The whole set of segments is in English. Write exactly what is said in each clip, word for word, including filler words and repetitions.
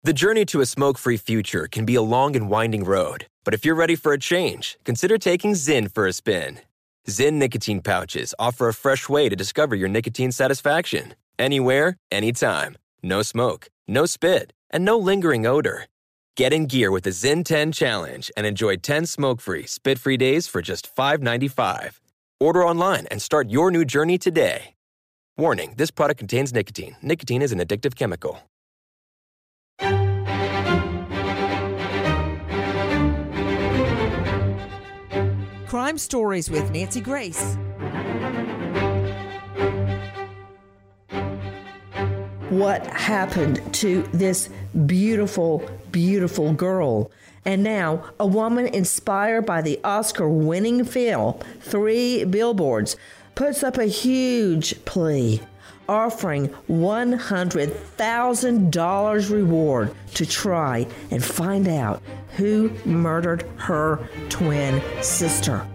The journey to a smoke-free future can be a long and winding road, but if you're ready for a change, consider taking Zyn for a spin. Zyn nicotine pouches offer a fresh way to discover your nicotine satisfaction. Anywhere, anytime. No smoke, no spit, and no lingering odor. Get in gear with the Zyn ten Challenge and enjoy ten smoke-free, spit-free days for just five dollars and ninety-five cents. Order online and start your new journey today. Warning, this product contains nicotine. Nicotine is an addictive chemical. Crime Stories with Nancy Grace. What happened to this beautiful, beautiful girl? And now, a woman inspired by the Oscar-winning film, Three Billboards, puts up a huge plea, offering one hundred thousand dollars reward to try and find out who murdered her twin sister.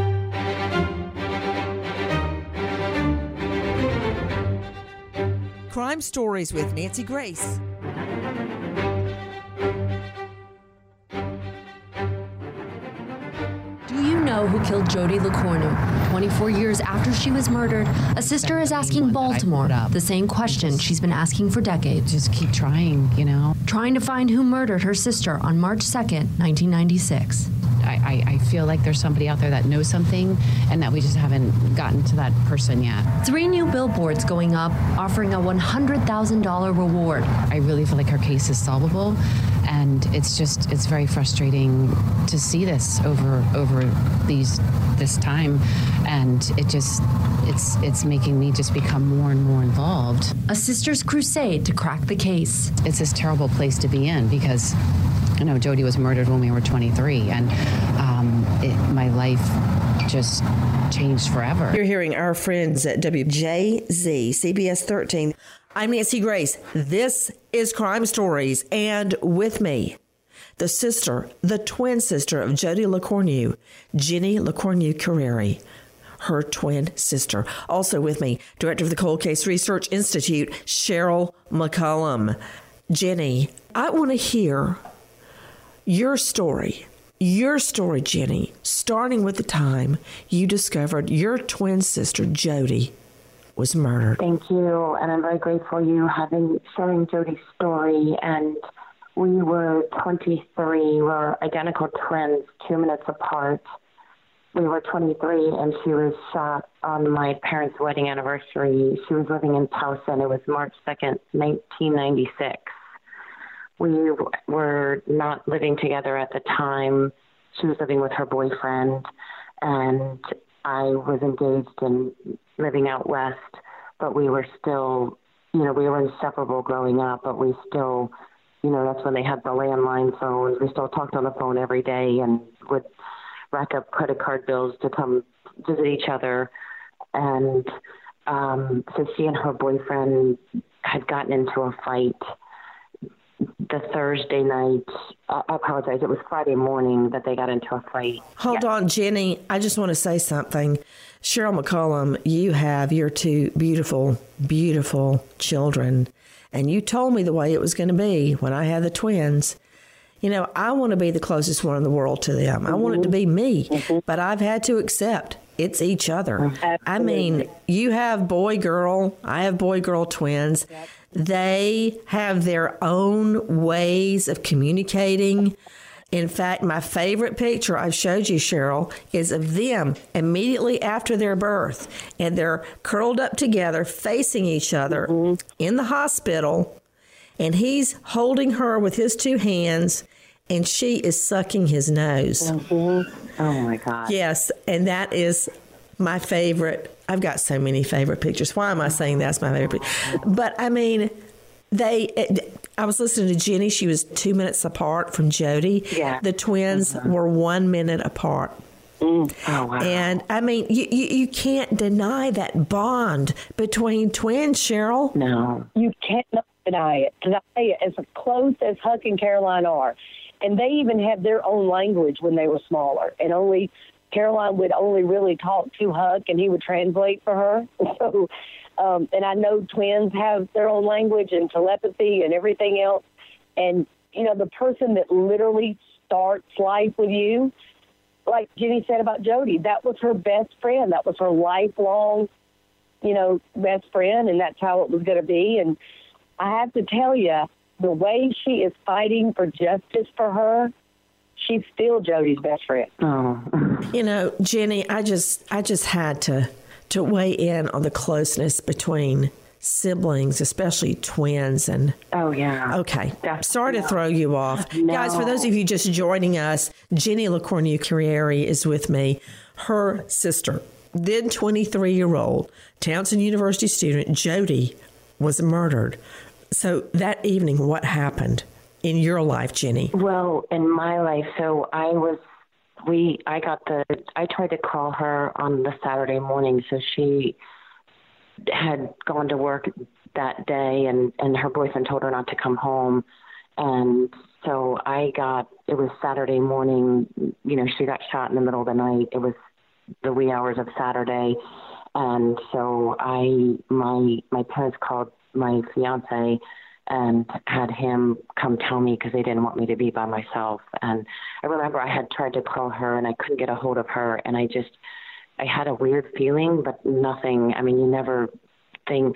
Crime Stories with Nancy Grace. Do you know who killed Jody LaCornu? twenty-four years after she was murdered, a sister is asking Baltimore the same question she's been asking for decades. Just keep trying, you know. Trying to find who murdered her sister on March second, nineteen ninety-six. I, I, I feel like there's somebody out there that knows something and that we just haven't gotten to that person yet. Three new billboards going up, offering a one hundred thousand dollars reward. I really feel like her case is solvable, and it's just, it's very frustrating to see this over over these this time, and it just, it's it's making me just become more and more involved. A sister's crusade to crack the case. It's this terrible place to be in because, you know, Jody was murdered when we were twenty-three, and um, it, my life just changed forever. You're hearing our friends at W J Z, C B S thirteen. I'm Nancy Grace. This is Crime Stories, and with me, the sister, the twin sister of Jody LaCornu, Jenny LaCornu Carreri, her twin sister. Also with me, director of the Cold Case Research Institute, Cheryl McCollum. Jenny, I want to hear your story. Your story, Jenny, starting with the time you discovered your twin sister, Jody, was murdered. Thank you, and I'm very grateful you having sharing Jody's story. And we were twenty-three, we're identical twins, two minutes apart. We were twenty-three, and she was shot on my parents' wedding anniversary. She was living in Towson. It was March second, nineteen ninety-six. We were not living together at the time. She was living with her boyfriend, and I was engaged and living out west, but we were still, you know, we were inseparable growing up, but we still, you know, that's when they had the landline phones. We still talked on the phone every day and would rack up credit card bills to come visit each other. And um, so she and her boyfriend had gotten into a fight the Thursday night. I apologize. It was Friday morning that they got into a fight. Hold yes. on, Jenny. I just want to say something. Cheryl McCollum, you have your two beautiful, beautiful children. And you told me the way it was going to be when I had the twins. You know, I want to be the closest one in the world to them. Mm-hmm. I want it to be me. Mm-hmm. But I've had to accept it's each other. Absolutely. I mean, you have boy-girl. I have boy-girl twins. Yep. They have their own ways of communicating. In fact, my favorite picture I've showed you, Cheryl, is of them immediately after their birth. And they're curled up together, facing each other mm-hmm. in the hospital. And he's holding her with his two hands, and she is sucking his nose. Mm-hmm. Oh, my God. Yes, and that is my favorite. I've got so many favorite pictures. Why am I saying that's my favorite picture? But, I mean, they... I was listening to Jenny. She was two minutes apart from Jody. Yeah. The twins mm-hmm. were one minute apart. Mm. Oh, wow. And, I mean, you, you, you can't deny that bond between twins, Cheryl. No. You can't deny it. Because I tell you, as close as Huck and Caroline are, and they even have their own language when they were smaller, and only Caroline would only really talk to Huck, and he would translate for her. So, um, and I know twins have their own language and telepathy and everything else. And, you know, the person that literally starts life with you, like Jenny said about Jody, that was her best friend. That was her lifelong, you know, best friend, and that's how it was going to be. And I have to tell you, the way she is fighting for justice for her, she's still Jody's best friend. Oh. You know, Jenny, I just I just had to to weigh in on the closeness between siblings, especially twins. And oh, yeah. Okay. That's, Sorry no. to throw you off. No. Guys, for those of you just joining us, Jenny LeCornu-Carriere is with me. Her sister, then twenty-three-year-old Townsend University student, Jody, was murdered. So that evening, what happened in your life, Jenny? Well, in my life, so I was, we, I got the, I tried to call her on the Saturday morning. So she had gone to work that day, and, and her boyfriend told her not to come home. And so I got, it was Saturday morning, you know, she got shot in the middle of the night. It was the wee hours of Saturday. And so I, my, my parents called my fiance and had him come tell me because they didn't want me to be by myself. And I remember I had tried to call her and I couldn't get a hold of her. And I just, I had a weird feeling, but nothing. I mean, you never think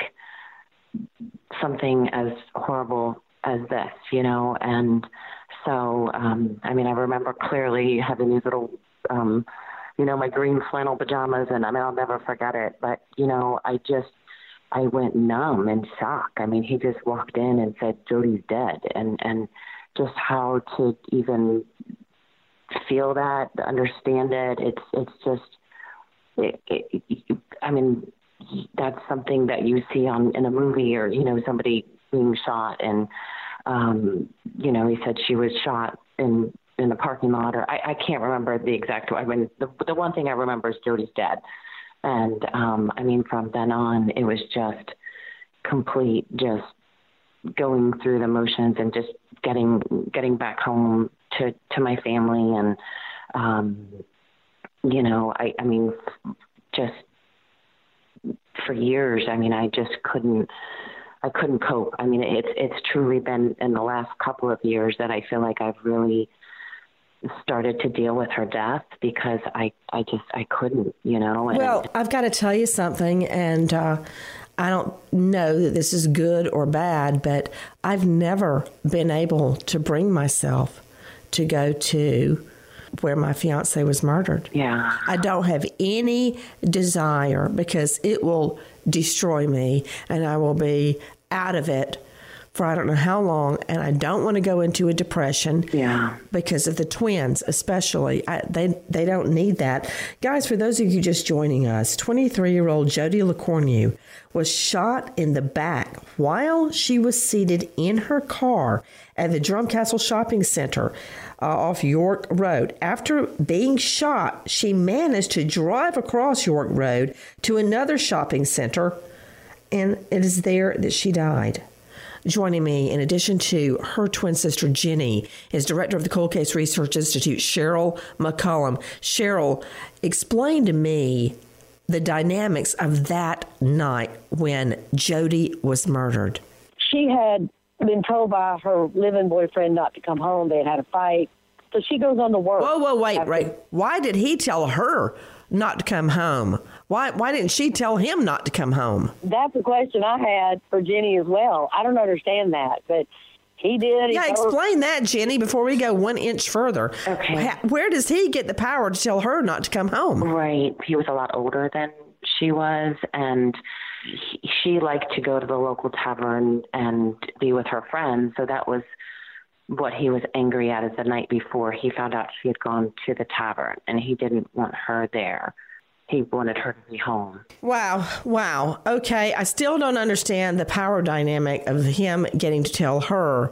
something as horrible as this, you know? And so, um, I mean, I remember clearly having these little, um, you know, my green flannel pajamas, and I mean, I'll never forget it. But, you know, I just, I went numb in shock. I mean, he just walked in and said, Jody's dead. And, and just how to even feel that, understand it. It's, it's just, it, it, I mean, that's something that you see on in a movie, or, you know, somebody being shot. And, um, you know, he said she was shot in, in the parking lot, or I, I can't remember the exact, I mean, the, the one thing I remember is Jody's dead. And, um, I mean, from then on, it was just complete, just going through the motions and just getting, getting back home to, to my family. And, um, you know, I, I mean, just for years, I mean, I just couldn't, I couldn't cope. I mean, it's, it's truly been in the last couple of years that I feel like I've really started to deal with her death, because I, I just, I couldn't, you know. And well, I've got to tell you something, and uh, I don't know that this is good or bad, but I've never been able to bring myself to go to where my fiance was murdered. Yeah. I don't have any desire, because it will destroy me and I will be out of it for I don't know how long, and I don't want to go into a depression. Yeah. Because of the twins, especially. I, they they don't need that. Guys, for those of you just joining us, twenty-three-year-old Jody LeCornu was shot in the back while she was seated in her car at the Drumcastle Shopping Center uh, off York Road. After being shot, she managed to drive across York Road to another shopping center, and it is there that she died. Joining me, in addition to her twin sister, Jenny, is Director of the Cold Case Research Institute, Cheryl McCollum. Cheryl, explain to me the dynamics of that night when Jody was murdered. She had been told by her living boyfriend not to come home. They had had a fight. So she goes on to work. Whoa, whoa, wait, after. right. Why did he tell her not to come home? Why why didn't she tell him not to come home? That's a question I had for Jenny as well. I don't understand that, but he did. Yeah, he explain that, Jenny, before we go one inch further. Okay. Where does he get the power to tell her not to come home? Right. He was a lot older than she was, and he, she liked to go to the local tavern and be with her friends. So that was what he was angry at, is the night before he found out she had gone to the tavern, and he didn't want her there. He wanted her to be home. Wow. Wow. Okay. I still don't understand the power dynamic of him getting to tell her,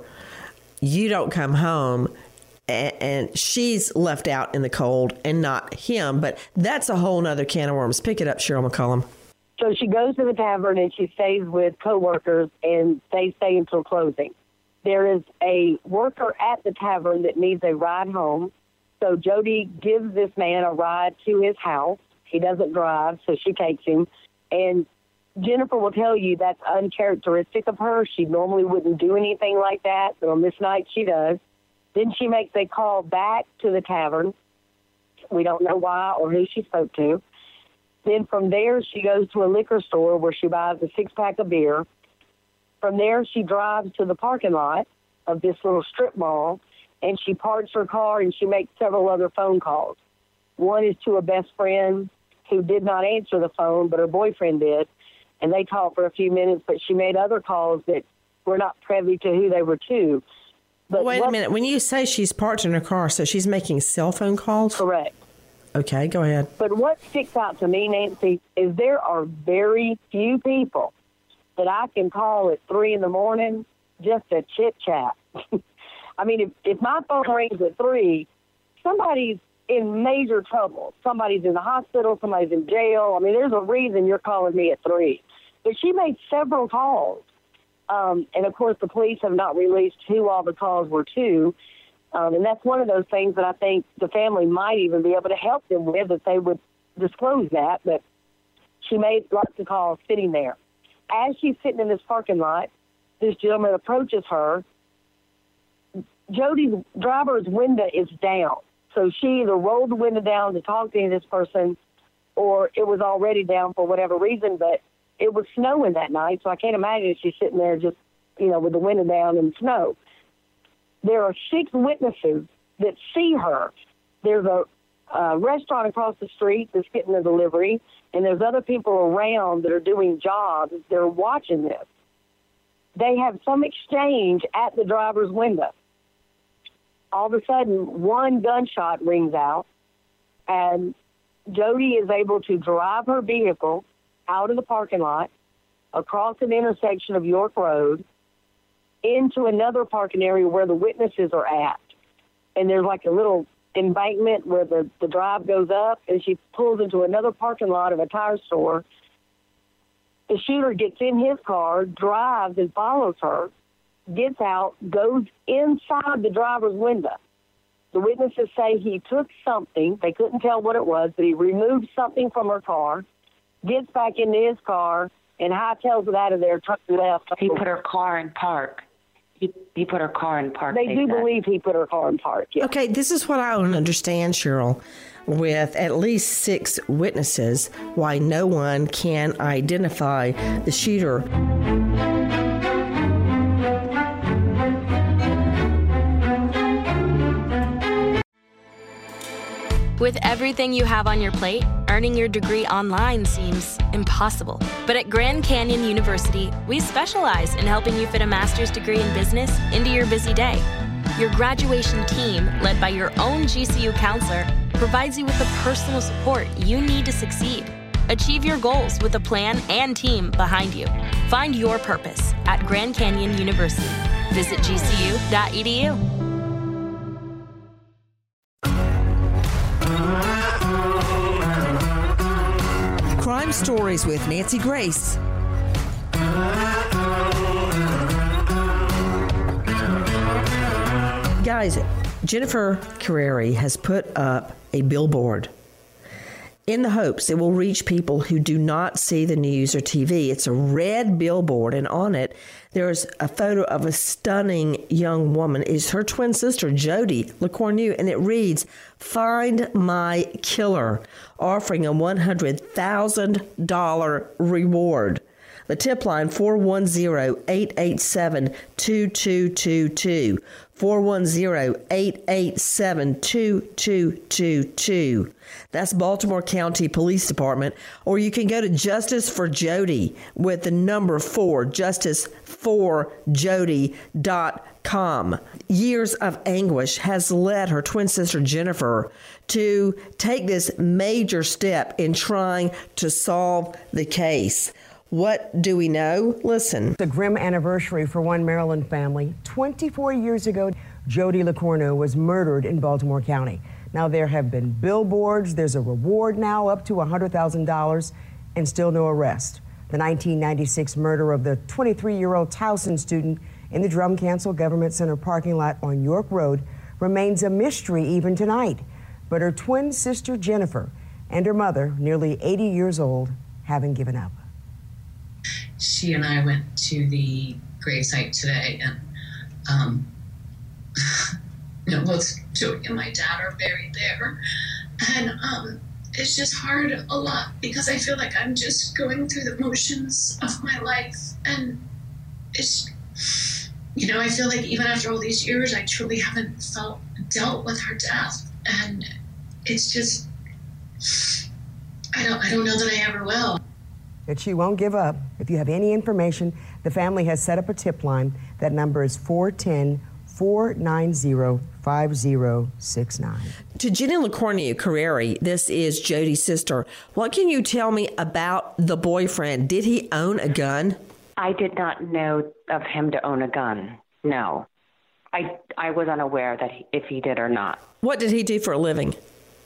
you don't come home, and, and she's left out in the cold and not him. But that's a whole nother can of worms. Pick it up, Cheryl McCollum. So she goes to the tavern and she stays with coworkers, and they stay until closing. There is a worker at the tavern that needs a ride home. So Jody gives this man a ride to his house. He doesn't drive, so she takes him. And Jennifer will tell you that's uncharacteristic of her. She normally wouldn't do anything like that, but on this night she does. Then she makes a call back to the tavern. We don't know why or who she spoke to. Then from there, she goes to a liquor store where she buys a six-pack of beer. From there, she drives to the parking lot of this little strip mall, and she parks her car, and she makes several other phone calls. One is to a best friend who did not answer the phone, but her boyfriend did, and they talked for a few minutes, but she made other calls that were not privy to who they were to. But Wait what, a minute. When you say she's parked in her car, so she's making cell phone calls? Correct. Okay, go ahead. But what sticks out to me, Nancy, is there are very few people that I can call at three in the morning just to chit-chat. I mean, if, if my phone rings at three, somebody's in major trouble. Somebody's in the hospital, somebody's in jail. I mean, there's a reason you're calling me at three. But she made several calls. Um, and, of course, the police have not released who all the calls were to. Um, and that's one of those things that I think the family might even be able to help them with if they would disclose that. But she made lots of calls sitting there. As she's sitting in this parking lot, this gentleman approaches her. Jody's driver's window is down. So she either rolled the window down to talk to this person, or it was already down for whatever reason. But it was snowing that night, so I can't imagine she's sitting there just, you know, with the window down in snow. There are six witnesses that see her. There's a, a restaurant across the street that's getting a delivery, and there's other people around that are doing jobs. They're watching this. They have some exchange at the driver's window. All of a sudden, one gunshot rings out, and Jody is able to drive her vehicle out of the parking lot, across an intersection of York Road, into another parking area where the witnesses are at. And there's like a little embankment where the, the drive goes up, and she pulls into another parking lot of a tire store. The shooter gets in his car, drives and follows her, gets out, goes inside the driver's window. The witnesses say he took something. They couldn't tell what it was, but he removed something from her car, gets back into his car, and hightails it out of there, truck left. He put her car in park. He, he put her car in park. They, they do said. believe he put her car in park, yeah. Okay, this is what I don't understand, Cheryl. With at least six witnesses, why no one can identify the shooter. With everything you have on your plate, earning your degree online seems impossible. But at Grand Canyon University, we specialize in helping you fit a master's degree in business into your busy day. Your graduation team, led by your own G C U counselor, provides you with the personal support you need to succeed. Achieve your goals with a plan and team behind you. Find your purpose at Grand Canyon University. Visit G C U dot E D U. Crime Stories with Nancy Grace. Guys, Jennifer Carreri has put up a billboard in the hopes it will reach people who do not see the news or T V. It's a red billboard, and on it, there's a photo of a stunning young woman. It's her twin sister, Jody LeCornu, and it reads, "Find my killer," offering a one hundred thousand dollars reward. The tip line, four one zero, eight eight seven, two two two two. four one zero, eight eight seven, two two two two. That's Baltimore County Police Department. Or you can go to Justice for Jody with the number four, justice for jody dot com. Years of anguish has led her twin sister Jennifer to take this major step in trying to solve the case. What do we know? Listen. The grim anniversary for one Maryland family. twenty-four years ago, Jody LeCornu was murdered in Baltimore County. Now, there have been billboards. There's a reward now up to one hundred thousand dollars and still no arrest. The nineteen ninety-six murder of the twenty-three-year-old Towson student in the Drum Cancel Government Center parking lot on York Road remains a mystery even tonight. But her twin sister, Jennifer, and her mother, nearly eighty years old, haven't given up. she and I went to the gravesite today, and um, you know, both Jody and my dad are buried there, and um, it's just hard a lot because I feel like I'm just going through the motions of my life, and it's, you know, I feel like even after all these years, I truly haven't felt dealt with her death, and it's just, I don't, I don't know that I ever will. That she won't give up. If you have any information, the family has set up a tip line. That number is four one zero, four nine zero, five zero six nine. To Jenny LaCornea Carreri, this is Jody's sister. What can you tell me about the boyfriend? Did he own a gun? I did not know of him to own a gun. No. I I was unaware that he, if he did or not. What did he do for a living?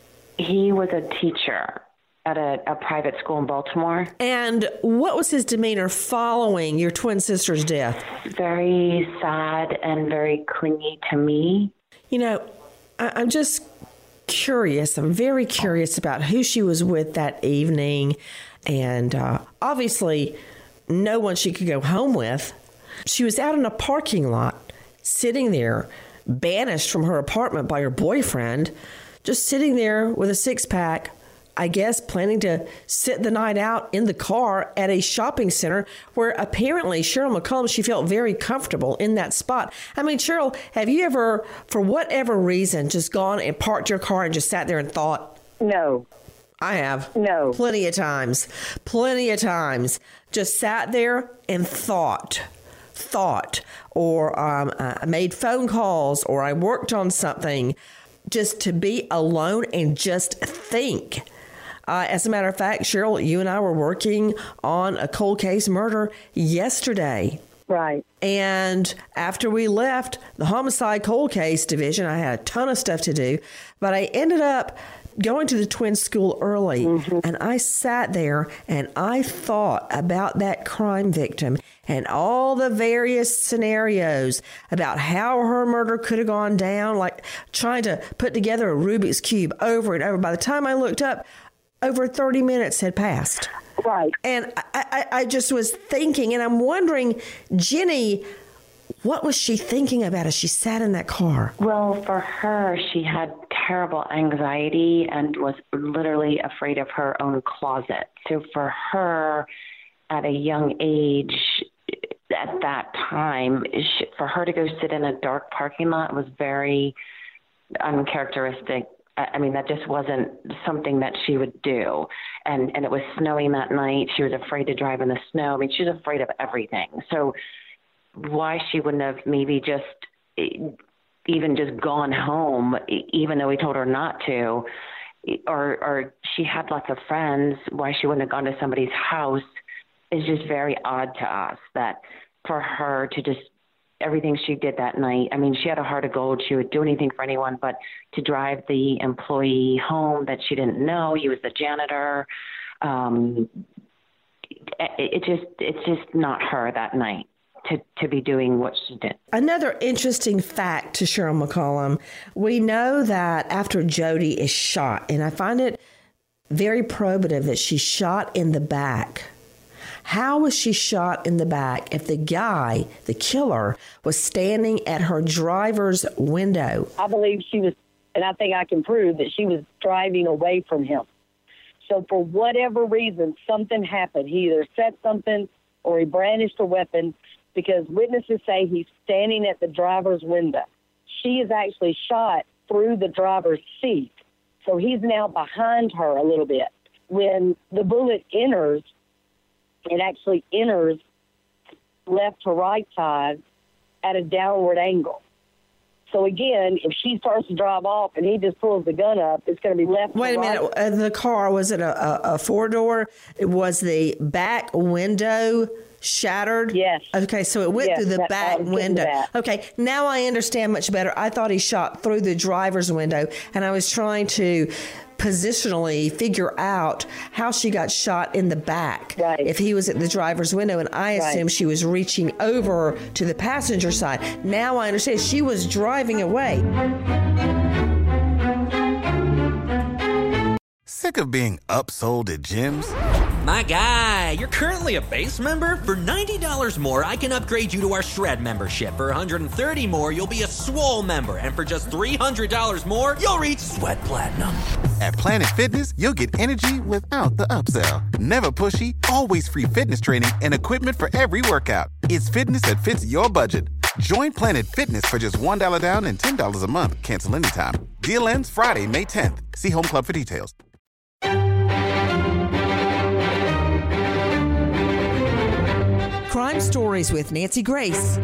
He was a teacher at a, a private school in Baltimore. And what was his demeanor following your twin sister's death? Very sad and very clingy to me. You know, I, I'm just curious. I'm very curious about who she was with that evening. And uh, obviously, no one she could go home with. She was out in a parking lot, sitting there, banished from her apartment by her boyfriend, just sitting there with a six-pack, I guess planning to sit the night out in the car at a shopping center where apparently Cheryl McCollum, she felt very comfortable in that spot. I mean, Cheryl, have you ever, for whatever reason, just gone and parked your car and just sat there and thought? No. I have. No. Plenty of times. Plenty of times. Just sat there and thought. Thought. Or um, I made phone calls, or I worked on something. Just to be alone and just think. Uh, as a matter of fact, Cheryl, you and I were working on a cold case murder yesterday. Right. And after we left the homicide cold case division, I had a ton of stuff to do, but I ended up going to the twin school early, mm-hmm. and I sat there and I thought about that crime victim and all the various scenarios about how her murder could have gone down, like trying to put together a Rubik's Cube over and over. By the time I looked up, over thirty minutes had passed. Right. And I, I, I just was thinking, and I'm wondering, Jenny, what was she thinking about as she sat in that car? Well, for her, she had terrible anxiety and was literally afraid of her own closet. So for her, at a young age, at that time, she, for her to go sit in a dark parking lot was very uncharacteristic. I mean, that just wasn't something that she would do. And and it was snowing that night. She was afraid to drive in the snow. I mean, she was afraid of everything. So why she wouldn't have maybe just even just gone home, even though we told her not to, or or she had lots of friends, why she wouldn't have gone to somebody's house is just very odd to us. That for her to just, everything she did that night, I mean, she had a heart of gold. She would do anything for anyone, but to drive the employee home that she didn't know, he was the janitor, um, it, it just, it's just not her that night to, to be doing what she did. Another interesting fact to Cheryl McCollum, we know that after Jody is shot, and I find it very probative that she's shot in the back. How was she shot in the back if the guy, the killer, was standing at her driver's window? I believe she was, and I think I can prove that she was driving away from him. So for whatever reason, something happened. He either said something or he brandished a weapon, because witnesses say he's standing at the driver's window. She is actually shot through the driver's seat. So he's now behind her a little bit. When the bullet enters, it actually enters left to right side at a downward angle. So again, if she starts to drive off and he just pulls the gun up, it's going to be left Wait to right. Wait a minute. Uh, the car, was it a, a, a four-door? Was the back window shattered? Yes. Okay, so it went yes, through the that, back window. Okay, now I understand much better. I thought he shot through the driver's window, and I was trying to positionally figure out how she got shot in the back. Right. If he was at the driver's window, and I assumed right. she was reaching over to the passenger side. Now I understand she was driving away. Sick of being upsold at gyms? My guy, you're currently a base member? For ninety dollars more, I can upgrade you to our Shred membership. For one hundred thirty dollars more, you'll be a Swole member. And for just three hundred dollars more, you'll reach Sweat Platinum. At Planet Fitness, you'll get energy without the upsell. Never pushy, always free fitness training and equipment for every workout. It's fitness that fits your budget. Join Planet Fitness for just one dollar down and ten dollars a month. Cancel anytime. Deal ends Friday, May tenth. See Home Club for details. Crime Stories with Nancy Grace.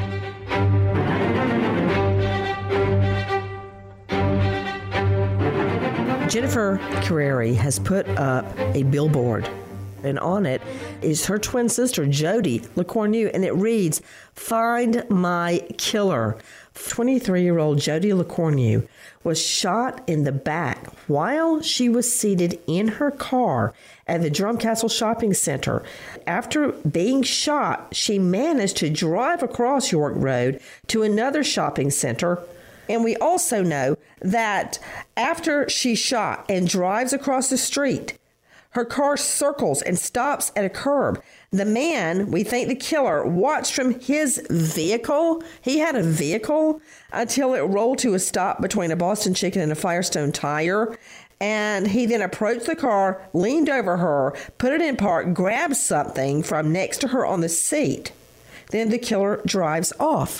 Jennifer Carreri has put up a billboard, and on it is her twin sister, Jodi LeCornu, and it reads, "Find my killer." twenty-three-year-old Jodi LeCornu was shot in the back while she was seated in her car at the Drumcastle Shopping Center. After being shot, she managed to drive across York Road to another shopping center. And we also know that after she's shot and drives across the street, her car circles and stops at a curb. The man, we think the killer, watched from his vehicle. He had a vehicle until it rolled to a stop between a Boston Chicken and a Firestone tire. And he then approached the car, leaned over her, put it in park, grabbed something from next to her on the seat. Then the killer drives off.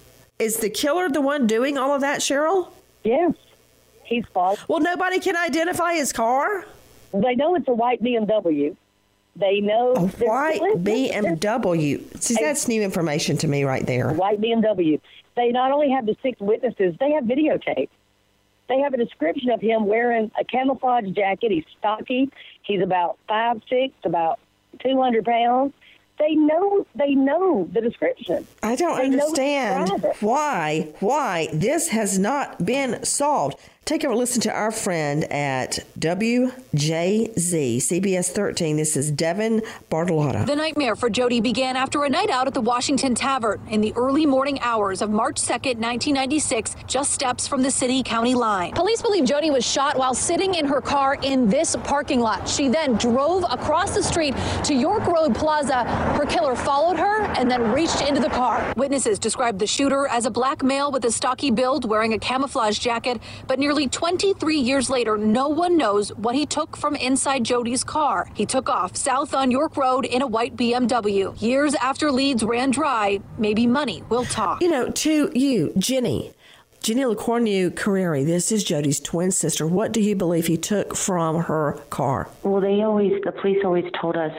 Is the killer the one doing all of that, Cheryl? Yes. He's false. Well, nobody can identify his car? They know it's a white B M W. They know a white B M W. See, that's new information to me right there. A white B M W. They not only have the six witnesses, they have videotape. They have a description of him wearing a camouflage jacket. He's stocky. He's about five six, about two hundred pounds. They know. They know the description. I don't they understand why why this has not been solved. Take a listen to our friend at W J Z, C B S thirteen. This is Devin Bartolotta. The nightmare for Jodi began after a night out at the Washington Tavern in the early morning hours of March second, nineteen ninety-six, just steps from the city-county line. Police believe Jodi was shot while sitting in her car in this parking lot. She then drove across the street to York Road Plaza. Her killer followed her and then reached into the car. Witnesses described the shooter as a black male with a stocky build wearing a camouflage jacket, but nearly twenty-three years later, no one knows what he took from inside Jodi's car. He took off south on York Road in a white B M W. Years after leads ran dry, maybe money will talk. You know, to you, Jenny, Jenny LeCornu Carreri, this is Jodi's twin sister. What do you believe he took from her car? Well, they always, the police always told us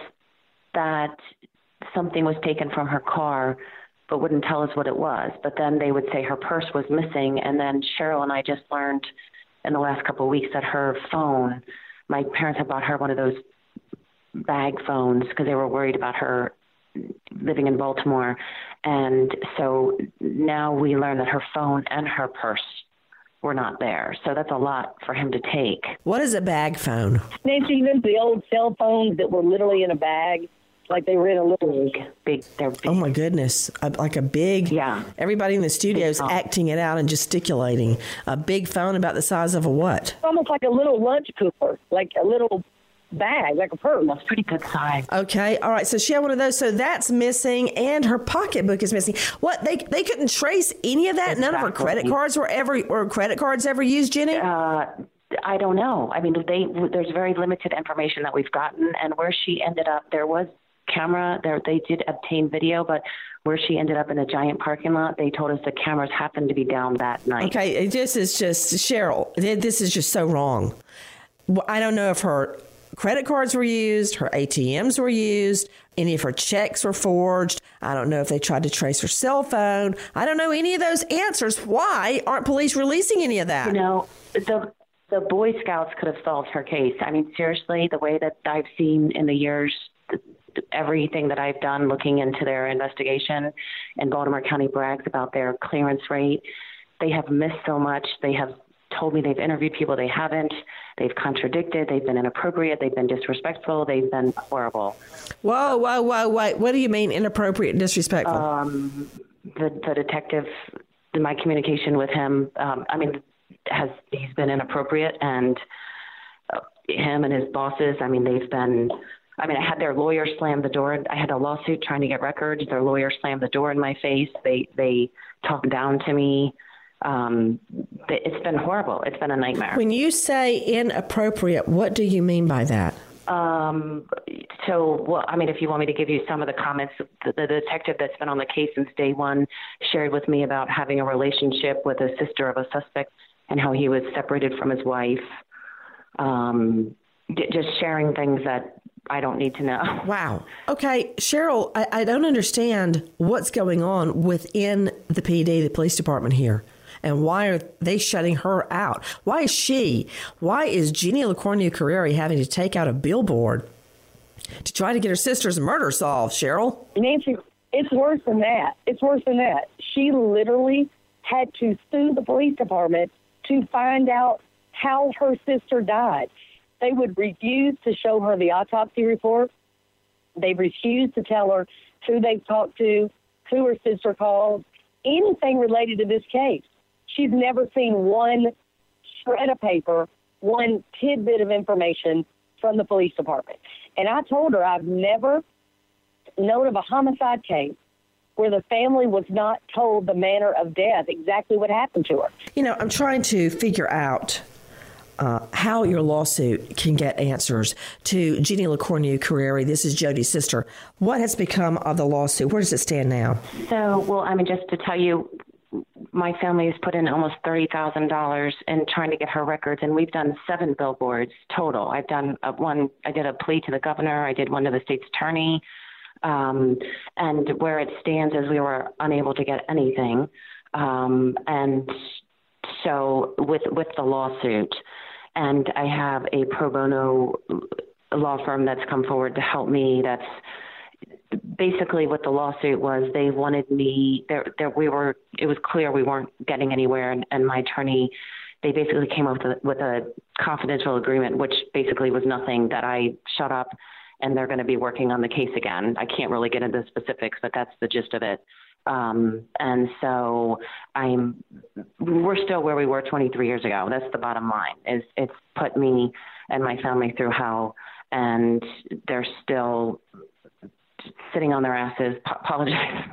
that something was taken from her car, but wouldn't tell us what it was. But then they would say her purse was missing. And then Cheryl and I just learned in the last couple of weeks that her phone, my parents had bought her one of those bag phones because they were worried about her living in Baltimore. And so now we learn that her phone and her purse were not there. So that's a lot for him to take. What is a bag phone? Nancy, you know the old cell phones that were literally in a bag? Like they were in a little big, big, they're big. Oh my goodness. A, like a big, yeah. Everybody in the studio is acting it out and gesticulating. A big phone about the size of a what? Almost like a little lunch cooler, like a little bag, like a purse. That's pretty good size. Okay. All right. So she had one of those. So that's missing and her pocketbook is missing. What? They they couldn't trace any of that? Exactly. None of her credit cards were ever, were credit cards ever used, Jenny? Uh, I don't know. I mean, they there's very limited information that we've gotten, and where she ended up, there was camera there. They did obtain video, but where she ended up in a giant parking lot, they told us the cameras happened to be down that night. Okay, this is just, Cheryl, this is just so wrong. I don't know if her credit cards were used, her A T Ms were used, any of her checks were forged. I don't know if they tried to trace her cell phone. I don't know any of those answers. Why aren't police releasing any of that? You know, the the Boy Scouts could have solved her case. I mean, seriously, the way that I've seen in the years, everything that I've done looking into their investigation, and Baltimore County brags about their clearance rate, they have missed so much. They have told me they've interviewed people they haven't. They've contradicted. They've been inappropriate. They've been disrespectful. They've been horrible. Whoa, whoa, whoa, whoa. What do you mean inappropriate and disrespectful? Um, the, the detective, my communication with him, um, I mean, has he's been inappropriate, and uh, him and his bosses, I mean, they've been I mean, I had their lawyer slam the door. I had a lawsuit trying to get records. Their lawyer slammed the door in my face. They they talked down to me. Um, it's been horrible. It's been a nightmare. When you say inappropriate, what do you mean by that? Um, so, well, I mean, if you want me to give you some of the comments, the, the detective that's been on the case since day one shared with me about having a relationship with a sister of a suspect and how he was separated from his wife. Um, d- just sharing things that I don't need to know. Wow. Okay, Cheryl, I, I don't understand what's going on within the P D, the police department here. And why are they shutting her out? Why is she, why is Jeannie LaCornue-Carreri having to take out a billboard to try to get her sister's murder solved, Cheryl? Nancy, it's worse than that. It's worse than that. She literally had to sue the police department to find out how her sister died. They would refuse to show her the autopsy report. They refused to tell her who they talked to, who her sister called, anything related to this case. She's never seen one shred of paper, one tidbit of information from the police department. And I told her I've never known of a homicide case where the family was not told the manner of death, exactly what happened to her. You know, I'm trying to figure out uh, how your lawsuit can get answers to Jeannie LaCornue-Carreri. This is Jody's sister. What has become of the lawsuit? Where does it stand now? So, well, I mean, just to tell you, my family has put in almost thirty thousand dollars in trying to get her records, and we've done seven billboards total. I've done a, one, I did a plea to the governor, I did one to the state's attorney, um, and where it stands is we were unable to get anything. Um, and so with, with the lawsuit, and I have a pro bono law firm that's come forward to help me. That's basically what the lawsuit was. They wanted me there, there we were, it was clear we weren't getting anywhere. And, and my attorney, they basically came up with a, with a confidential agreement, which basically was nothing, that I shut up and they're going to be working on the case again. I can't really get into specifics, but that's the gist of it. Um, and so I'm, we're still where we were twenty-three years ago. That's the bottom line. Is it's put me and my family through hell, and they're still sitting on their asses, apologize,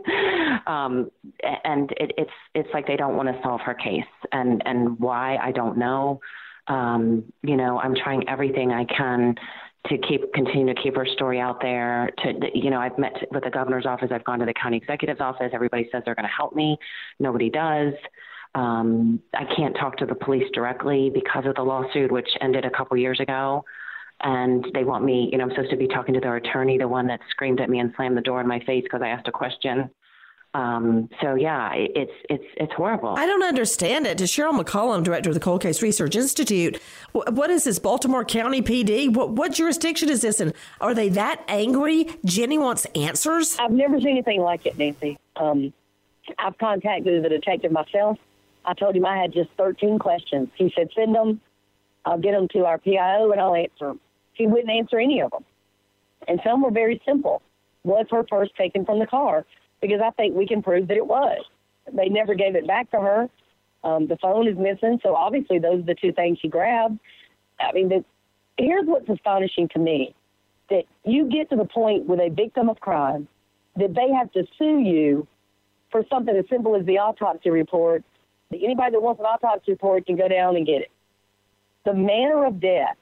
um, and it, it's it's like they don't want to solve her case, and and why, I don't know. Um, you know, I'm trying everything I can to keep continue to keep her story out there. To you know, I've met with the governor's office, I've gone to the county executive's office. Everybody says they're going to help me. Nobody does. Um, I can't talk to the police directly because of the lawsuit, which ended a couple years ago. And they want me, you know, I'm supposed to be talking to their attorney, the one that screamed at me and slammed the door in my face because I asked a question. Um, so, yeah, it's it's it's horrible. I don't understand it. To Cheryl McCollum, director of the Cold Case Research Institute, what is this, Baltimore County P D? What, what jurisdiction is this in? Are they that angry? Jenny wants answers? I've never seen anything like it, Nancy. Um, I've contacted the detective myself. I told him I had just thirteen questions. He said, send them. I'll get them to our P I O and I'll answer them. He wouldn't answer any of them. And some were very simple. Was her purse taken from the car? Because I think we can prove that it was. They never gave it back to her. Um, the phone is missing, so obviously those are the two things she grabbed. I mean, the, here's what's astonishing to me, that you get to the point with a victim of crime that they have to sue you for something as simple as the autopsy report. Anybody that wants an autopsy report can go down and get it. The manner of death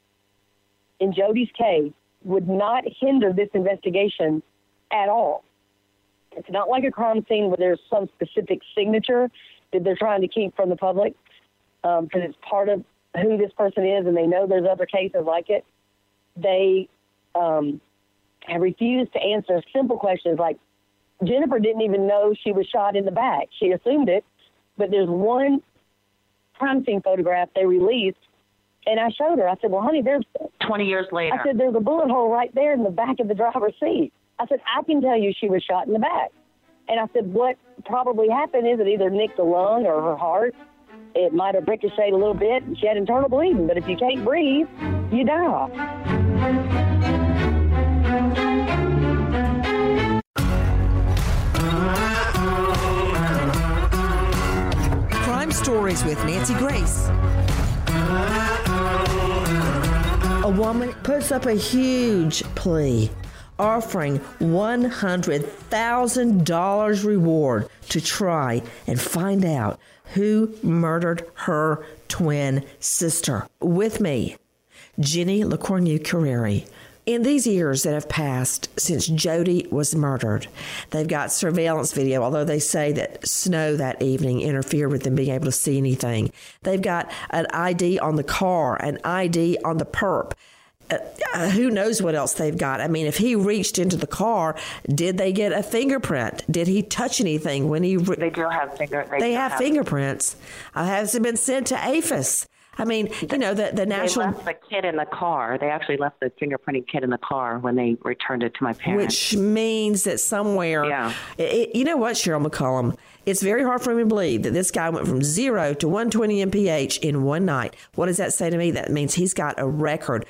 in Jody's case would not hinder this investigation at all. It's not like a crime scene where there's some specific signature that they're trying to keep from the public, because um, it's part of who this person is, and they know there's other cases like it. They um, have refused to answer simple questions like, Jennifer didn't even know she was shot in the back. She assumed it, but there's one crime scene photograph they released, and I showed her. I said, well, honey, there's... twenty years later. I said, there's a bullet hole right there in the back of the driver's seat. I said, I can tell you she was shot in the back. And I said, what probably happened is it either nicked a lung or her heart. It might have ricocheted a little bit, and she had internal bleeding. But if you can't breathe, you die. Crime Stories with Nancy Grace. A woman puts up a huge plea, offering one hundred thousand dollars reward to try and find out who murdered her twin sister. With me, Jenny LeCornu-Carreri. In these years that have passed since Jodi was murdered, they've got surveillance video, although they say that snow that evening interfered with them being able to see anything. They've got an I D on the car, an I D on the perp. Uh, who knows what else they've got? I mean, if he reached into the car, did they get a fingerprint? Did he touch anything when he... Re- they do have finger. They, they do have, have fingerprints. Uh, has it been sent to A F I S? I mean, you know, the, the national... They left the kid in the car. They actually left the fingerprinting kid in the car when they returned it to my parents. Which means that somewhere... Yeah. It, you know what, Cheryl McCollum? It's very hard for me to believe that this guy went from zero to one twenty M P H in one night. What does that say to me? That means he's got a record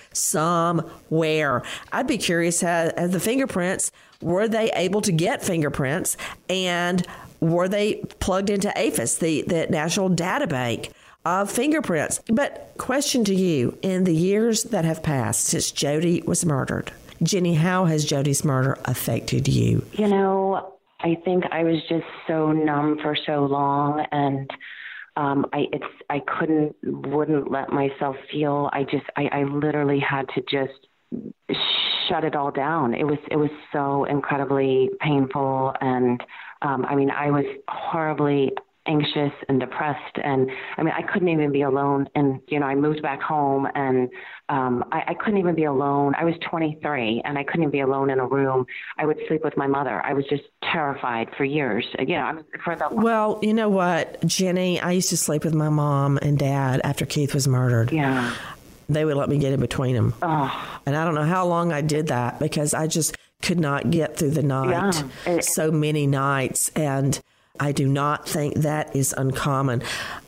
somewhere. I'd be curious how, how the fingerprints, were they able to get fingerprints, and were they plugged into A F I S, the, the National Data Bank of fingerprints? But question to you, in the years that have passed since Jodi was murdered, Jenny, how has Jodi's murder affected you? You know, I think I was just so numb for so long, and um, I it's I couldn't wouldn't let myself feel. I just I, I literally had to just shut it all down. It was it was so incredibly painful, and um, I mean I was horribly anxious and depressed, and I mean I couldn't even be alone. And you know I moved back home, and um, I, I couldn't even be alone. I was twenty-three, and I couldn't even be alone in a room. I would sleep with my mother. I was just terrified for years. You know, I mean, for the well, you know what, Jenny, I used to sleep with my mom and dad after Keith was murdered. Yeah, they would let me get in between them, oh. and I don't know how long I did that because I just could not get through the night. Yeah. It, so many nights, and I do not think that is uncommon.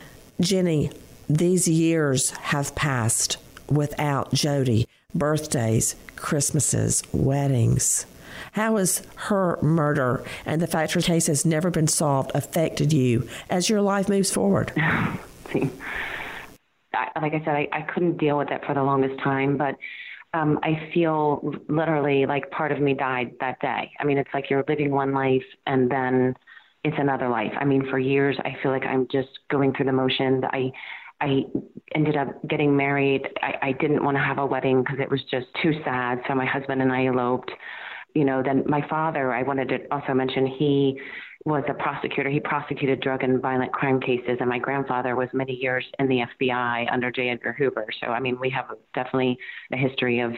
Jenny, these years have passed without Jodi. Birthdays, Christmases, weddings. How has her murder and the fact her case has never been solved affected you as your life moves forward? See, I, like I said, I, I couldn't deal with it for the longest time, but um, I feel literally like part of me died that day. I mean, it's like you're living one life and then it's another life. I mean, for years, I feel like I'm just going through the motions. I I ended up getting married. I, I didn't want to have a wedding because it was just too sad. So my husband and I eloped. You know, then my father, I wanted to also mention, he was a prosecutor. He prosecuted drug and violent crime cases. And my grandfather was many years in the F B I under J. Edgar Hoover. So, I mean, we have definitely a history of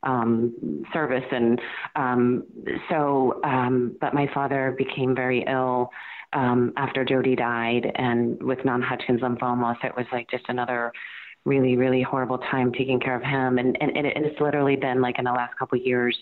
um, service. And um, so, um, but my father became very ill um, after Jodi died, and with non-Hodgkin's lymphoma. So it was like just another really, really horrible time taking care of him. And, and, and it's literally been like in the last couple of years,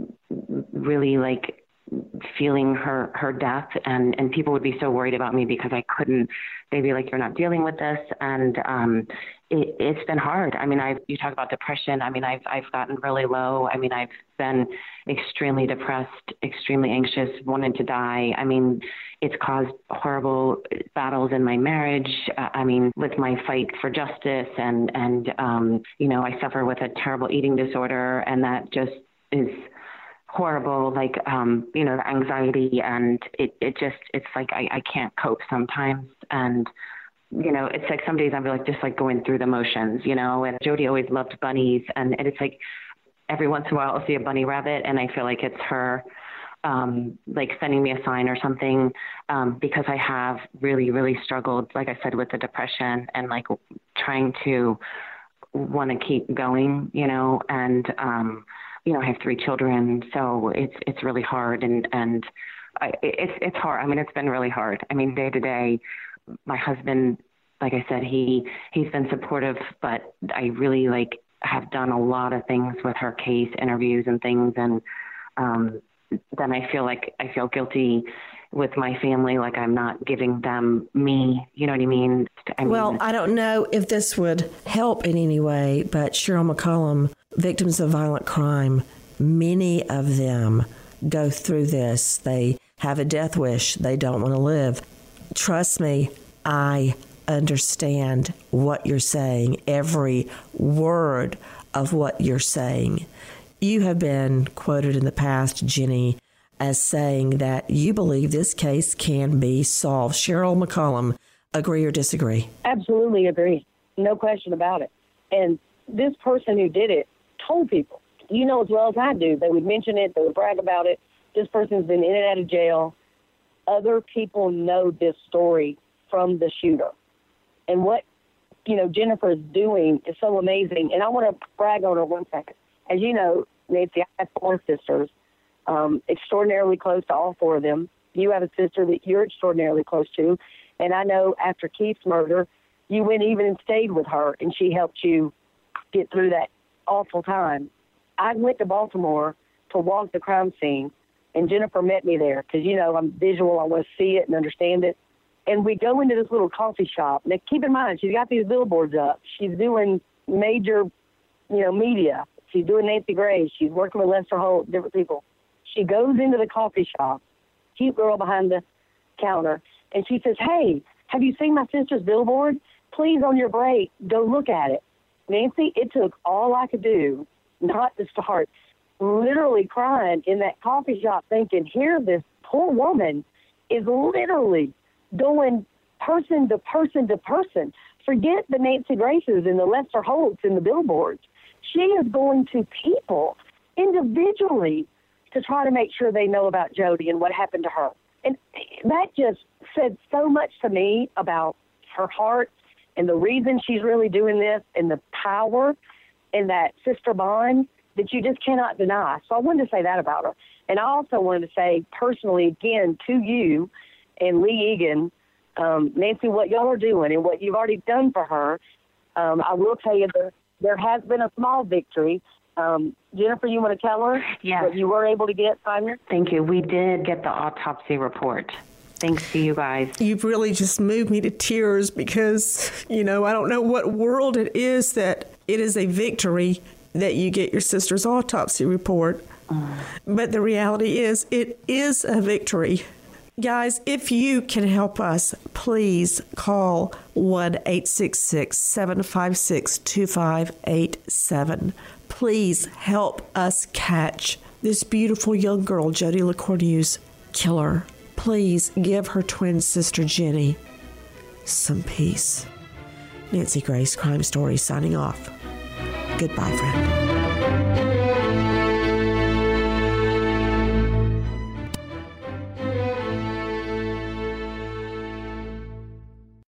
really like feeling her, her death. And, and people would be so worried about me because I couldn't, they'd be like, you're not dealing with this. And um, it, it's been hard. I mean, I've, you talk about depression. I mean, I've, I've gotten really low. I mean, I've been extremely depressed, extremely anxious, wanted to die. I mean, it's caused horrible battles in my marriage. Uh, I mean, with my fight for justice, and, and um, you know, I suffer with a terrible eating disorder, and that just is horrible, like, um, you know, the anxiety, and it, it just, it's like, I, I can't cope sometimes. And, you know, it's like some days I'm like, just like going through the motions, you know, and Jodi always loved bunnies. And, and it's like, every once in a while I'll see a bunny rabbit and I feel like it's her, um, like sending me a sign or something, um, because I have really, really struggled, like I said, with the depression and like trying to want to keep going, you know, and, um, you know, I have three children, so it's it's really hard, and and I, it's it's hard. I mean, it's been really hard. I mean, day to day, my husband, like I said, he he's been supportive, but I really like have done a lot of things with her case, interviews and things, and um, then I feel like I feel guilty with my family, like I'm not giving them me, you know what I mean? I mean well, I don't know if this would help in any way, but Cheryl McCollum, victims of violent crime, many of them go through this. They have a death wish. They don't want to live. Trust me, I understand what you're saying. Every word of what you're saying. You have been quoted in the past, Jenny, as saying that you believe this case can be solved. Cheryl McCollum, agree or disagree? Absolutely agree. No question about it. And this person who did it told people, you know as well as I do, they would mention it, they would brag about it. This person's been in and out of jail. Other people know this story from the shooter. And what, you know, Jennifer is doing is so amazing. And I want to brag on her one second. As you know, Nancy, I have four sisters, um, extraordinarily close to all four of them. You have a sister that you're extraordinarily close to. And I know after Keith's murder, you went even and stayed with her, and she helped you get through that awful time. I went to Baltimore to walk the crime scene, and Jennifer met me there because, you know, I'm visual. I want to see it and understand it. And we go into this little coffee shop. Now, keep in mind, she's got these billboards up. She's doing major, you know, media. She's doing Nancy Grace. She's working with Lester Holt, different people. She goes into the coffee shop, cute girl behind the counter, and she says, hey, have you seen my sister's billboard? Please, on your break, go look at it. Nancy, it took all I could do not to start literally crying in that coffee shop thinking, here this poor woman is literally going person to person to person. Forget the Nancy Graces and the Lester Holts and the billboards. She is going to people individually to try to make sure they know about Jodi and what happened to her. And that just said so much to me about her heart and the reason she's really doing this and the power and that sister bond that you just cannot deny. So I wanted to say that about her. And I also wanted to say personally, again, to you and Lee Egan, um, Nancy, what y'all are doing and what you've already done for her, um, I will tell you that there has been a small victory. Um, Jennifer, you want to tell her yes. what you were able to get, Sonia? Thank you. We did get the autopsy report. Thanks to you guys. You've really just moved me to tears because, you know, I don't know what world it is that it is a victory that you get your sister's autopsy report. Mm. But the reality is it is a victory. Guys, if you can help us, please call one eight six six, seven five six, two five eight seven. Please help us catch this beautiful young girl, Jodi LeCornu's killer. Please give her twin sister, Jenny, some peace. Nancy Grace, Crime Story, signing off. Goodbye, friend.